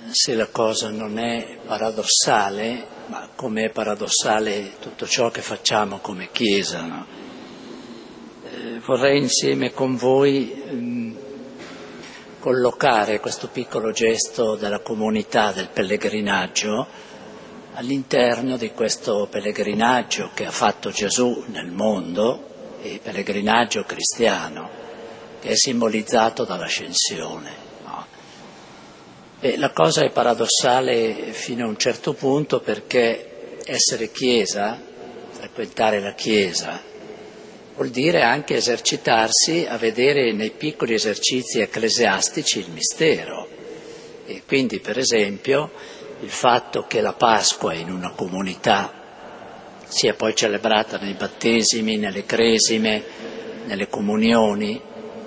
se la cosa non è paradossale, ma come è paradossale tutto ciò che facciamo come Chiesa, no? Vorrei insieme con voi collocare questo piccolo gesto della comunità del pellegrinaggio all'interno di questo pellegrinaggio che ha fatto Gesù nel mondo, il pellegrinaggio cristiano, che è simbolizzato dall'ascensione. No? E la cosa è paradossale fino a un certo punto, perché essere Chiesa, frequentare la Chiesa, vuol dire anche esercitarsi a vedere nei piccoli esercizi ecclesiastici il mistero. E quindi, per esempio, il fatto che la Pasqua in una comunità sia poi celebrata nei battesimi, nelle cresime, nelle comunioni,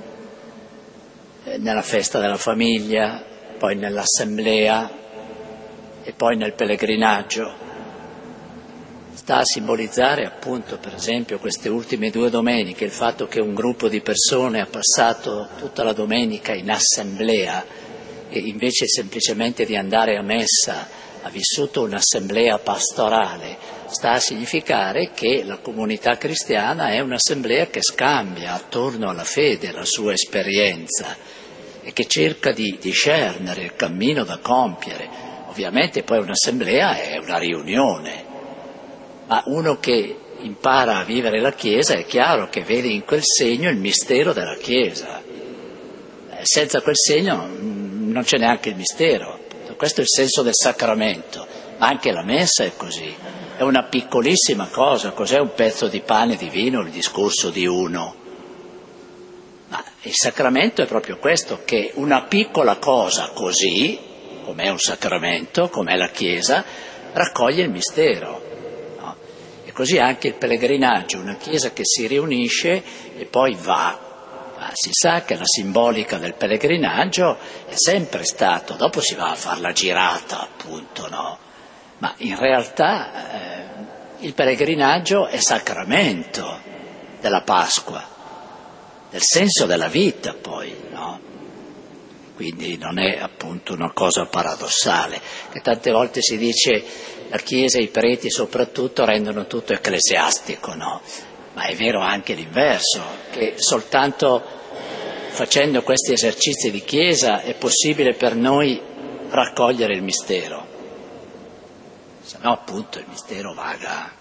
nella festa della famiglia, poi nell'assemblea e poi nel pellegrinaggio, sta a simbolizzare appunto, per esempio, queste ultime 2 domeniche, il fatto che un gruppo di persone ha passato tutta la domenica in assemblea e invece semplicemente di andare a messa ha vissuto un'assemblea pastorale, sta a significare che la comunità cristiana è un'assemblea che scambia attorno alla fede la sua esperienza e che cerca di discernere il cammino da compiere. Ovviamente poi un'assemblea è una riunione, ma uno che impara a vivere la Chiesa è chiaro che vede in quel segno il mistero della Chiesa. Senza quel segno non c'è neanche il mistero. Questo è il senso del sacramento, ma anche la messa è così. È una piccolissima cosa, cos'è un pezzo di pane e di vino, il discorso di uno? Ma il sacramento è proprio questo, che una piccola cosa così, com'è un sacramento, com'è la Chiesa, raccoglie il mistero. Così anche il pellegrinaggio, una Chiesa che si riunisce e poi va. Ma si sa che la simbolica del pellegrinaggio è sempre stato, dopo si va a fare la girata appunto, no? Ma in realtà il pellegrinaggio è sacramento della Pasqua, del senso della vita poi, no? Quindi non è appunto una cosa paradossale, che tante volte si dice la Chiesa e i preti soprattutto rendono tutto ecclesiastico, no? Ma è vero anche l'inverso, che soltanto facendo questi esercizi di Chiesa è possibile per noi raccogliere il mistero, se no appunto il mistero vaga.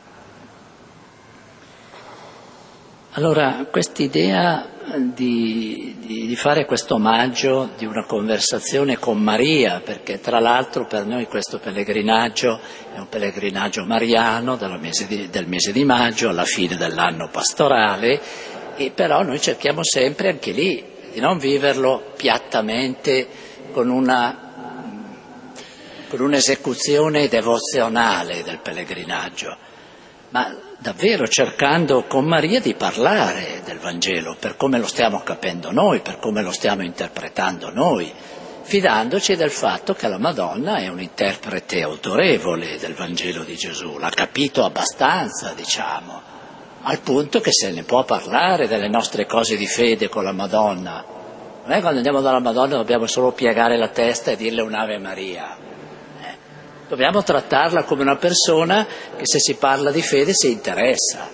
Allora, quest'idea di fare questo omaggio di una conversazione con Maria, perché tra l'altro per noi questo pellegrinaggio è un pellegrinaggio mariano del mese di maggio, alla fine dell'anno pastorale, e però noi cerchiamo sempre anche lì di non viverlo piattamente con un'esecuzione devozionale del pellegrinaggio, ma davvero cercando con Maria di parlare del Vangelo per come lo stiamo capendo noi, per come lo stiamo interpretando noi, fidandoci del fatto che la Madonna è un interprete autorevole del Vangelo di Gesù, l'ha capito abbastanza, diciamo, al punto che se ne può parlare delle nostre cose di fede con la Madonna. Non è quando andiamo dalla Madonna dobbiamo solo piegare la testa e dirle un'Ave Maria. Dobbiamo trattarla come una persona che, se si parla di fede, si interessa.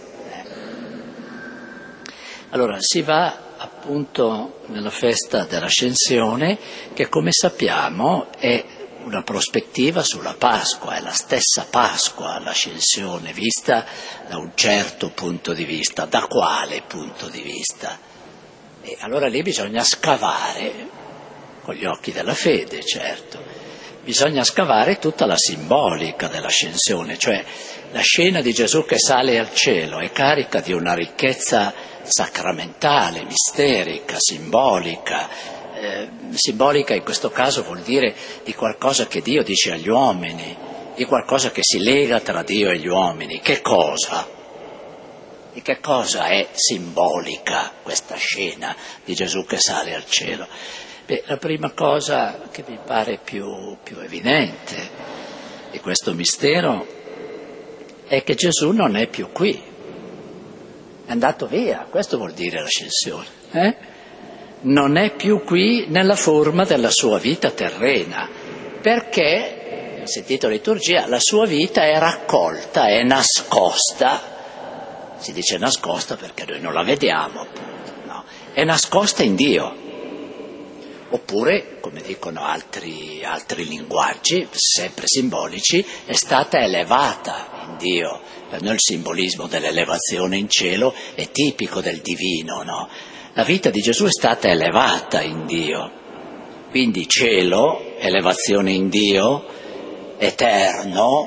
Allora si va appunto nella festa dell'Ascensione, che come sappiamo è una prospettiva sulla Pasqua, è la stessa Pasqua l'Ascensione, vista da un certo punto di vista. Da quale punto di vista? E allora lì bisogna scavare, con gli occhi della fede, certo. Bisogna scavare tutta la simbolica dell'ascensione, cioè la scena di Gesù che sale al cielo è carica di una ricchezza sacramentale, misterica, simbolica. Simbolica in questo caso vuol dire di qualcosa che Dio dice agli uomini, di qualcosa che si lega tra Dio e gli uomini. Che cosa? Di che cosa è simbolica questa scena di Gesù che sale al cielo? La prima cosa che mi pare più evidente di questo mistero è che Gesù non è più qui, è andato via, questo vuol dire l'ascensione. Non è più qui nella forma della sua vita terrena, perché, ho sentito liturgia, la sua vita è raccolta, è nascosta, si dice nascosta perché noi non la vediamo, no? È nascosta in Dio. Oppure, come dicono altri linguaggi, sempre simbolici, è stata elevata in Dio. Per noi il simbolismo dell'elevazione in cielo è tipico del divino, no? La vita di Gesù è stata elevata in Dio. Quindi cielo, elevazione in Dio, eterno,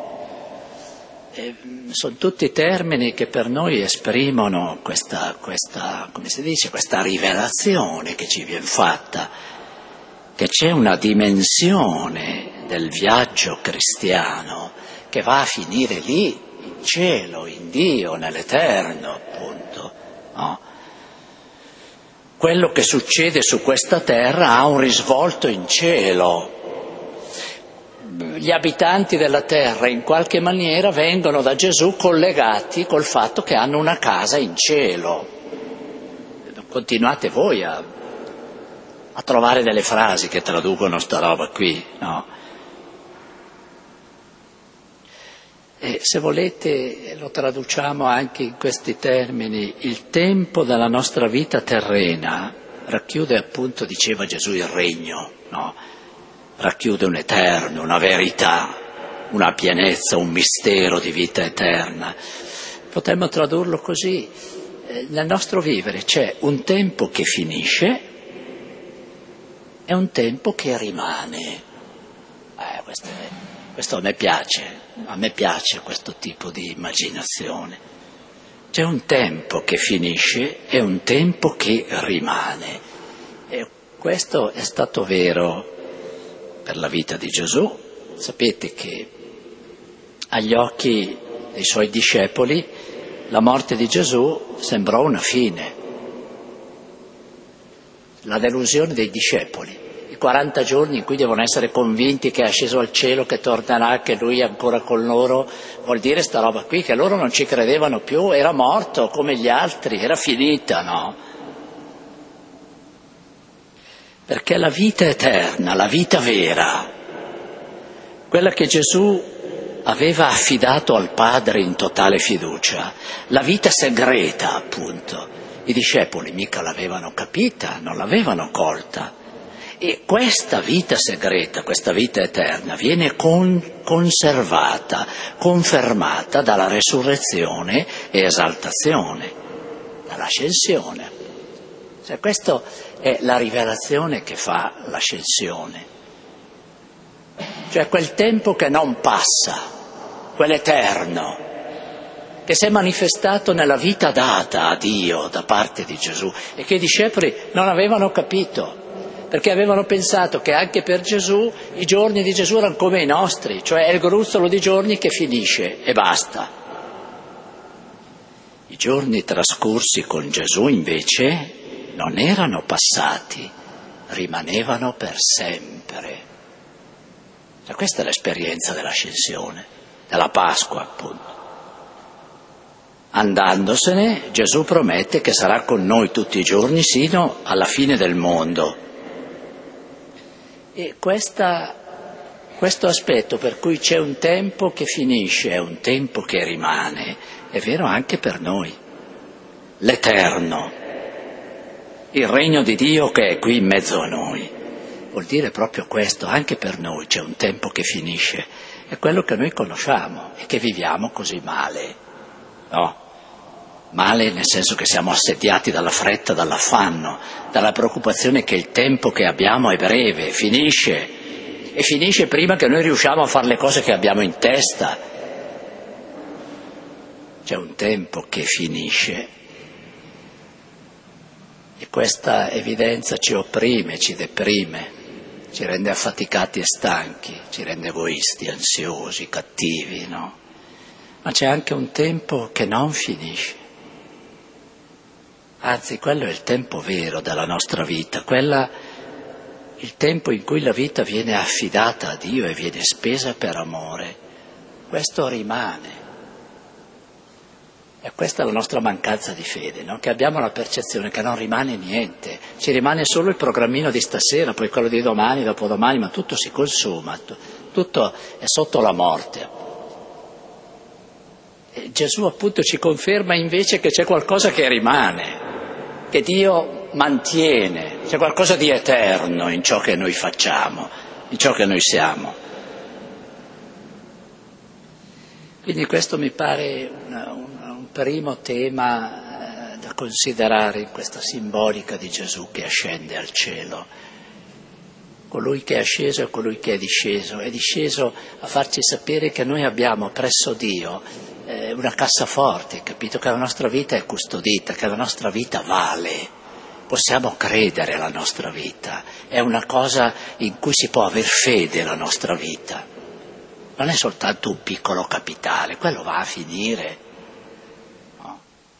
sono tutti termini che per noi esprimono questa, come si dice, questa rivelazione che ci viene fatta, che c'è una dimensione del viaggio cristiano che va a finire lì, in cielo, in Dio, nell'eterno, appunto, no? Quello che succede su questa terra ha un risvolto in cielo. Gli abitanti della terra in qualche maniera vengono da Gesù collegati col fatto che hanno una casa in cielo. Continuate voi a trovare delle frasi che traducono sta roba qui, no? E se volete lo traduciamo anche in questi termini: il tempo della nostra vita terrena racchiude appunto, diceva Gesù, il regno, no? Racchiude un eterno, una verità, una pienezza, un mistero di vita eterna. Potremmo tradurlo così: nel nostro vivere c'è un tempo che finisce e un tempo che rimane. Questo a me piace questo tipo di immaginazione. C'è un tempo che finisce e un tempo che rimane. E questo è stato vero per la vita di Gesù. Sapete che agli occhi dei suoi discepoli la morte di Gesù sembrò una fine, la delusione dei discepoli, i 40 giorni in cui devono essere convinti che è sceso al cielo, che tornerà, che lui è ancora con loro, vuol dire sta roba qui, che loro non ci credevano più, era morto come gli altri, era finita, no? Perché la vita eterna, la vita vera, quella che Gesù aveva affidato al Padre in totale fiducia, la vita segreta appunto, i discepoli mica l'avevano capita, non l'avevano colta. E questa vita segreta, questa vita eterna viene conservata, confermata dalla resurrezione e esaltazione, dall'ascensione. Cioè, questa è la rivelazione che fa l'ascensione. Cioè quel tempo che non passa, quell'eterno, che si è manifestato nella vita data a Dio da parte di Gesù e che i discepoli non avevano capito, perché avevano pensato che anche per Gesù i giorni di Gesù erano come i nostri, cioè è il gruzzolo di giorni che finisce e basta. I giorni trascorsi con Gesù invece non erano passati, rimanevano per sempre. Cioè, questa è l'esperienza dell'ascensione, della Pasqua appunto. Andandosene, Gesù promette che sarà con noi tutti i giorni sino alla fine del mondo. E questo aspetto per cui c'è un tempo che finisce e un tempo che rimane, è vero anche per noi. L'eterno, il regno di Dio che è qui in mezzo a noi, vuol dire proprio questo, anche per noi c'è un tempo che finisce, è quello che noi conosciamo e che viviamo così male, no? Male nel senso che siamo assediati dalla fretta, dall'affanno, dalla preoccupazione che il tempo che abbiamo è breve, finisce, e finisce prima che noi riusciamo a fare le cose che abbiamo in testa. C'è un tempo che finisce e questa evidenza ci opprime, ci deprime, ci rende affaticati e stanchi, ci rende egoisti, ansiosi, cattivi, no? Ma c'è anche un tempo che non finisce. Anzi, quello è il tempo vero della nostra vita, il tempo in cui la vita viene affidata a Dio e viene spesa per amore. Questo rimane. E questa è la nostra mancanza di fede, no? Che abbiamo la percezione che non rimane niente, ci rimane solo il programmino di stasera, poi quello di domani, dopodomani, ma tutto si consuma, tutto è sotto la morte. E Gesù appunto ci conferma invece che c'è qualcosa che rimane, che Dio mantiene, c'è qualcosa di eterno in ciò che noi facciamo, in ciò che noi siamo. Quindi questo mi pare un primo tema da considerare in questa simbolica di Gesù che ascende al cielo. Colui che è asceso è colui che è disceso a farci sapere che noi abbiamo presso Dio una cassaforte, capito? Che la nostra vita è custodita, che la nostra vita vale, possiamo credere alla nostra vita, è una cosa in cui si può aver fede la nostra vita. Non è soltanto un piccolo capitale, quello va a finire. No.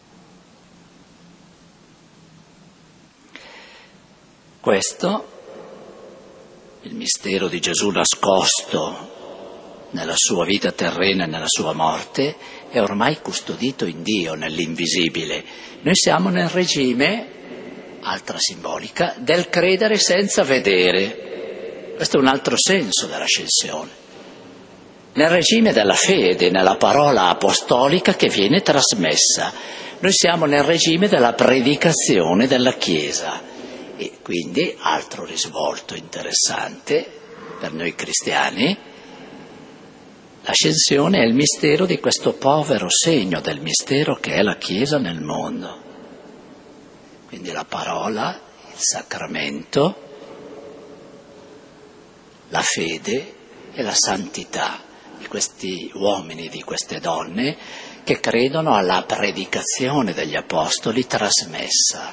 Questo, il mistero di Gesù nascosto nella sua vita terrena e nella sua morte, è ormai custodito in Dio, nell'invisibile. Noi siamo nel regime, altra simbolica, del credere senza vedere. Questo è un altro senso dell'ascensione. Nel regime della fede, nella parola apostolica che viene trasmessa. Noi siamo nel regime della predicazione della Chiesa e quindi, altro risvolto interessante per noi cristiani, l'ascensione è il mistero di questo povero segno del mistero che è la Chiesa nel mondo. Quindi la parola, il sacramento, la fede e la santità di questi uomini, di queste donne che credono alla predicazione degli apostoli trasmessa.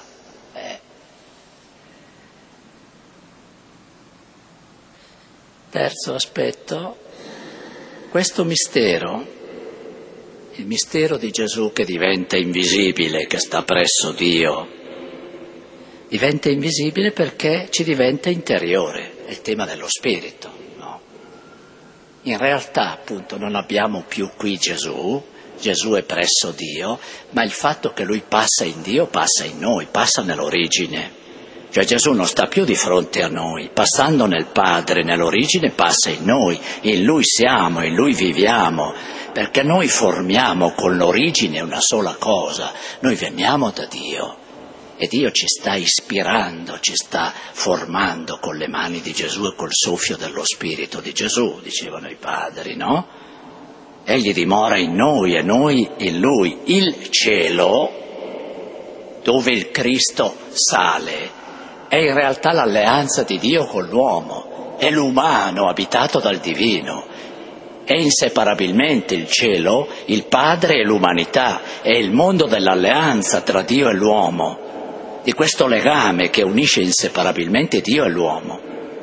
Terzo aspetto, questo mistero, il mistero di Gesù che diventa invisibile, che sta presso Dio, diventa invisibile perché ci diventa interiore, è il tema dello spirito. In realtà, appunto, non abbiamo più qui Gesù è presso Dio, ma il fatto che Lui passa in Dio passa in noi, passa nell'origine. Cioè Gesù non sta più di fronte a noi, passando nel Padre, nell'origine passa in noi, in Lui siamo, in Lui viviamo, perché noi formiamo con l'origine una sola cosa, noi veniamo da Dio. E Dio ci sta ispirando, ci sta formando con le mani di Gesù e col soffio dello Spirito di Gesù, dicevano i padri, no? Egli dimora in noi e noi in Lui. Il cielo, dove il Cristo sale, è in realtà l'alleanza di Dio con l'uomo, è l'umano abitato dal divino. È inseparabilmente il cielo, il Padre e l'umanità, è il mondo dell'alleanza tra Dio e l'uomo, di questo legame che unisce inseparabilmente Dio e l'uomo.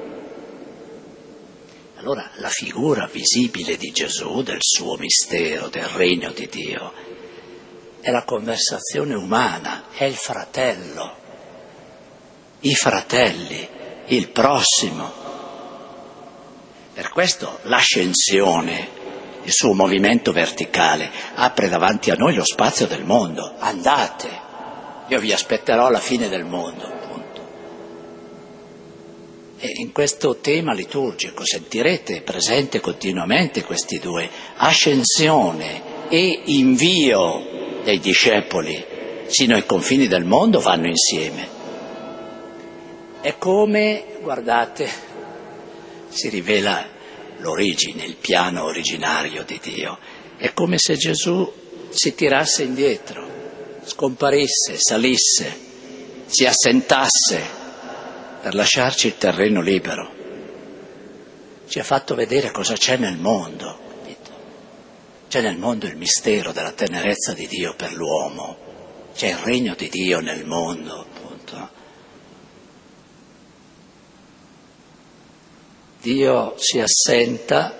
Allora la figura visibile di Gesù, del suo mistero, del regno di Dio, è la conversazione umana, è il fratello, i fratelli, il prossimo. Per questo l'ascensione, il suo movimento verticale, apre davanti a noi lo spazio del mondo. Andate! Io vi aspetterò alla fine del mondo, appunto. E in questo tema liturgico sentirete presente continuamente questi due, ascensione e invio dei discepoli sino ai confini del mondo vanno insieme. È come, guardate, si rivela l'origine, il piano originario di Dio. È come se Gesù si tirasse indietro, scomparisse, salisse, si assentasse per lasciarci il terreno libero. Ci ha fatto vedere cosa c'è nel mondo, capito? C'è nel mondo il mistero della tenerezza di Dio per l'uomo, c'è il regno di Dio nel mondo, appunto. Dio si assenta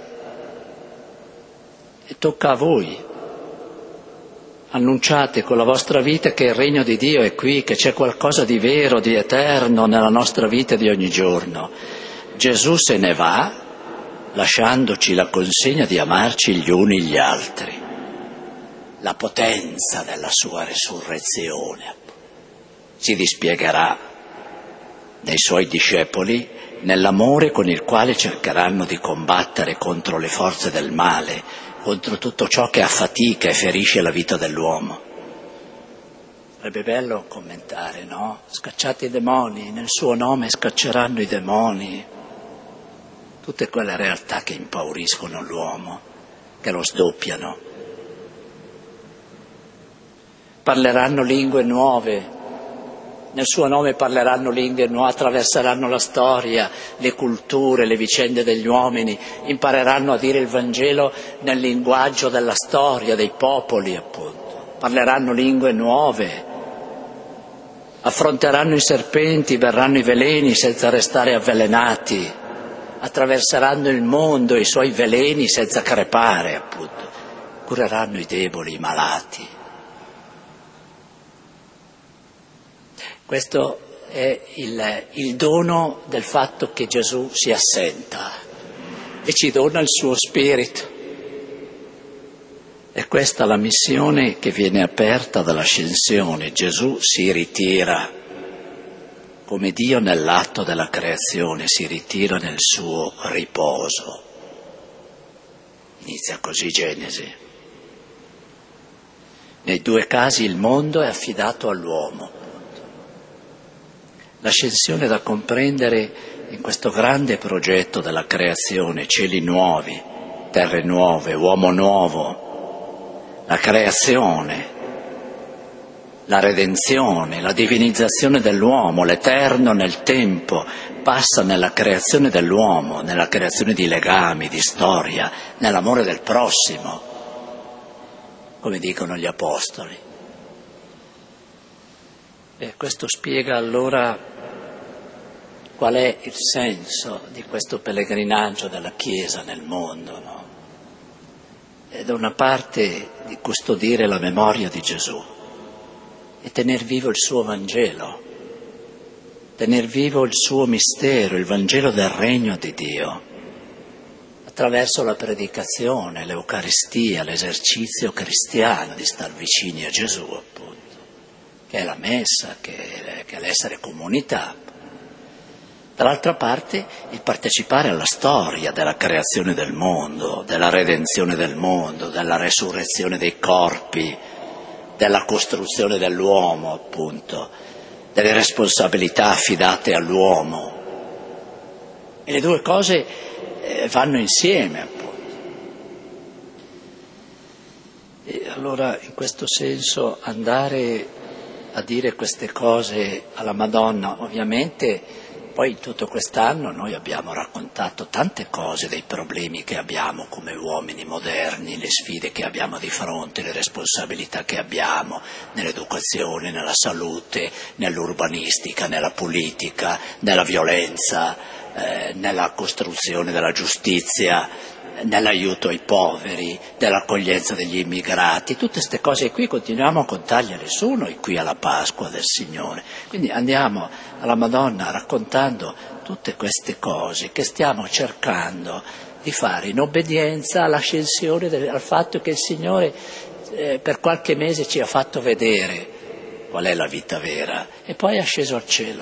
e tocca a voi. Annunciate con la vostra vita che il regno di Dio è qui, che c'è qualcosa di vero, di eterno nella nostra vita di ogni giorno. Gesù se ne va, lasciandoci la consegna di amarci gli uni gli altri. la potenza della sua resurrezione. Si dispiegherà nei suoi discepoli nell'amore con il quale cercheranno di combattere contro le forze del male, contro tutto ciò che affatica e ferisce la vita dell'uomo. Sarebbe bello commentare, no? Scacciate i demoni, nel suo nome scacceranno i demoni. Tutte quelle realtà che impauriscono l'uomo, che lo sdoppiano. Parleranno lingue nuove, nel suo nome parleranno lingue nuove, attraverseranno la storia, le culture, le vicende degli uomini, impareranno a dire il Vangelo nel linguaggio della storia, dei popoli appunto. Parleranno lingue nuove, affronteranno i serpenti, berranno i veleni senza restare avvelenati, attraverseranno il mondo e i suoi veleni senza crepare appunto, cureranno i deboli, i malati. Questo è il dono del fatto che Gesù si assenta e ci dona il suo spirito. È questa la missione che viene aperta dall'ascensione. Gesù si ritira, come Dio nell'atto della creazione si ritira nel suo riposo. Inizia così Genesi. Nei due casi il mondo è affidato all'uomo. L'ascensione è da comprendere in questo grande progetto della creazione, cieli nuovi, terre nuove, uomo nuovo, la creazione, la redenzione, la divinizzazione dell'uomo, l'eterno nel tempo, passa nella creazione dell'uomo, nella creazione di legami, di storia, nell'amore del prossimo, come dicono gli Apostoli. E questo spiega allora qual è il senso di questo pellegrinaggio della Chiesa nel mondo, no? È da una parte di custodire la memoria di Gesù e tener vivo il suo Vangelo, tener vivo il suo mistero, il Vangelo del Regno di Dio, attraverso la predicazione, l'Eucaristia, l'esercizio cristiano di star vicini a Gesù, appunto, che è la messa, che è l'essere comunità. Dall'altra parte il partecipare alla storia della creazione del mondo, della redenzione del mondo, della resurrezione dei corpi, della costruzione dell'uomo, appunto, delle responsabilità affidate all'uomo. E le due cose vanno insieme, appunto. E allora, in questo senso, andare a dire queste cose alla Madonna, ovviamente. Poi in tutto quest'anno noi abbiamo raccontato tante cose dei problemi che abbiamo come uomini moderni, le sfide che abbiamo di fronte, le responsabilità che abbiamo nell'educazione, nella salute, nell'urbanistica, nella politica, nella violenza, nella costruzione della giustizia, nell'aiuto ai poveri, dell'accoglienza degli immigrati. Tutte queste cose qui continuiamo a contargliele su noi qui alla Pasqua del Signore. Quindi andiamo alla Madonna raccontando tutte queste cose che stiamo cercando di fare in obbedienza all'ascensione, al fatto che il Signore per qualche mese ci ha fatto vedere qual è la vita vera e poi è asceso al cielo.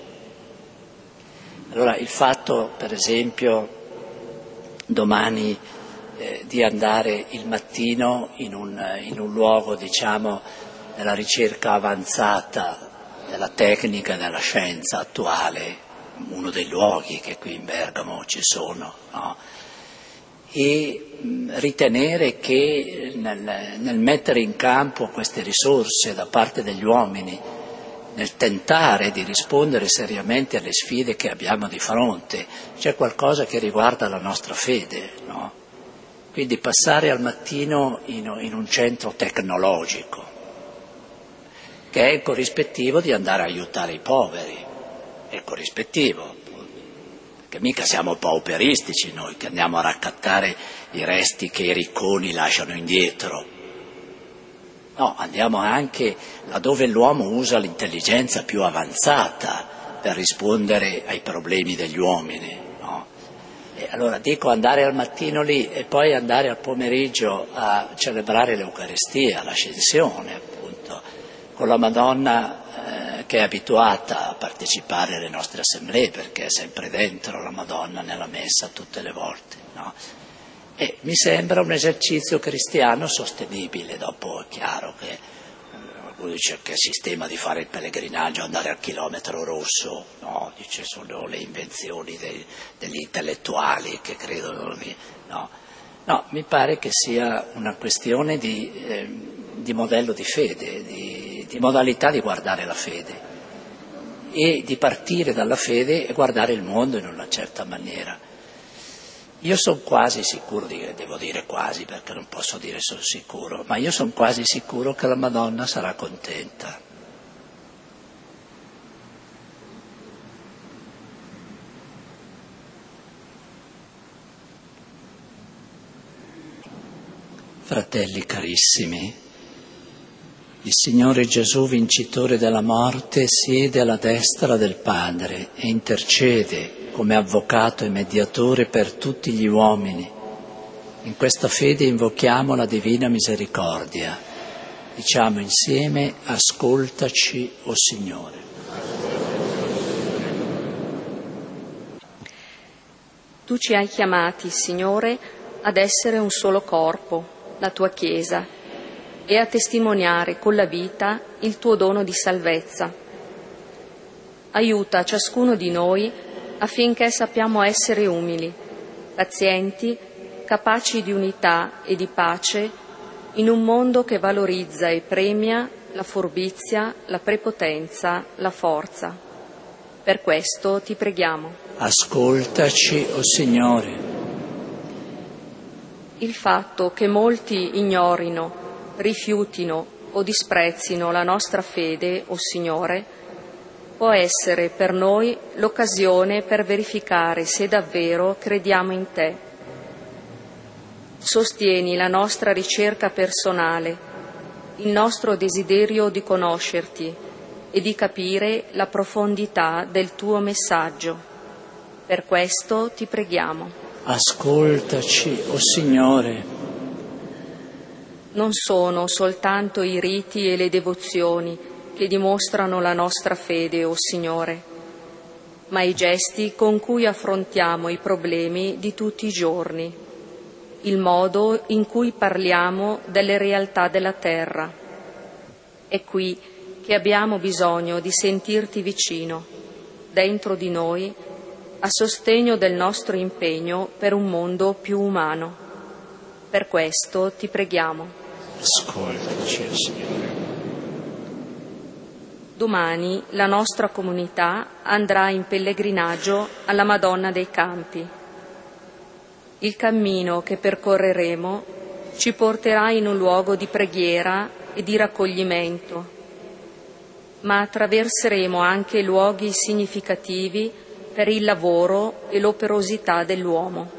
Allora il fatto, per esempio, domani di andare il mattino in un luogo, diciamo, della ricerca avanzata, della tecnica e della scienza attuale, uno dei luoghi che qui in Bergamo ci sono, no? E ritenere che nel mettere in campo queste risorse da parte degli uomini, nel tentare di rispondere seriamente alle sfide che abbiamo di fronte, c'è qualcosa che riguarda la nostra fede, no? Quindi passare al mattino in un centro tecnologico, che è il corrispettivo di andare a aiutare i poveri, è il corrispettivo, appunto, perché mica siamo pauperistici noi, che andiamo a raccattare i resti che i ricconi lasciano indietro. No, andiamo anche laddove l'uomo usa l'intelligenza più avanzata per rispondere ai problemi degli uomini, no? E allora dico andare al mattino lì e poi andare al pomeriggio a celebrare l'Eucaristia, l'ascensione appunto, con la Madonna che è abituata a partecipare alle nostre assemblee perché è sempre dentro la Madonna nella messa tutte le volte, no? E mi sembra un esercizio cristiano sostenibile. Dopo è chiaro che qualcuno dice che sistema di fare il pellegrinaggio, andare al chilometro rosso, no, dice sono le invenzioni degli intellettuali che credono no, mi pare che sia una questione di modello di fede, di modalità di guardare la fede e di partire dalla fede e guardare il mondo in una certa maniera. Io sono quasi sicuro, devo dire quasi perché non posso dire sono sicuro, ma io sono quasi sicuro che la Madonna sarà contenta. Fratelli carissimi, il Signore Gesù, vincitore della morte, siede alla destra del Padre e intercede come avvocato e mediatore per tutti gli uomini. In questa fede invochiamo la Divina Misericordia. Diciamo insieme: ascoltaci, o Signore. Tu ci hai chiamati, Signore, ad essere un solo corpo, la tua Chiesa, e a testimoniare con la vita il tuo dono di salvezza. Aiuta ciascuno di noi affinché sappiamo essere umili, pazienti, capaci di unità e di pace in un mondo che valorizza e premia la furbizia, la prepotenza, la forza. Per questo ti preghiamo. Ascoltaci, o Signore. Il fatto che molti ignorino, rifiutino o disprezzino la nostra fede, o Signore, può essere per noi l'occasione per verificare se davvero crediamo in Te. Sostieni la nostra ricerca personale, il nostro desiderio di conoscerti e di capire la profondità del Tuo messaggio. Per questo ti preghiamo. Ascoltaci, o Signore. Non sono soltanto i riti e le devozioni che dimostrano la nostra fede, o Signore, ma i gesti con cui affrontiamo i problemi di tutti i giorni, il modo in cui parliamo delle realtà della terra. È qui che abbiamo bisogno di sentirti vicino, dentro di noi, a sostegno del nostro impegno per un mondo più umano. Per questo ti preghiamo. Ascoltaci, Signore. Domani la nostra comunità andrà in pellegrinaggio alla Madonna dei Campi. Il cammino che percorreremo ci porterà in un luogo di preghiera e di raccoglimento, ma attraverseremo anche luoghi significativi per il lavoro e l'operosità dell'uomo.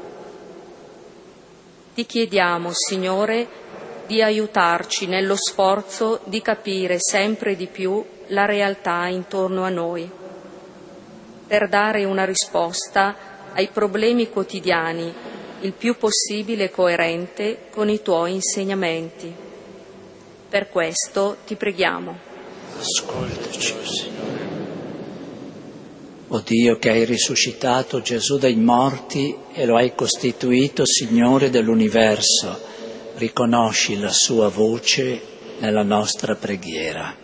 Ti chiediamo, Signore, di aiutarci nello sforzo di capire sempre di più la realtà intorno a noi, per dare una risposta ai problemi quotidiani il più possibile coerente con i Tuoi insegnamenti. Per questo ti preghiamo. Ascoltaci, Signore. O Dio, che hai risuscitato Gesù dai morti e lo hai costituito Signore dell'universo, riconosci la sua voce nella nostra preghiera.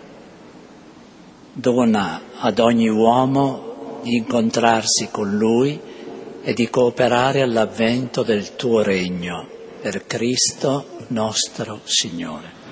Dona ad ogni uomo di incontrarsi con Lui e di cooperare all'avvento del tuo regno, per Cristo nostro Signore.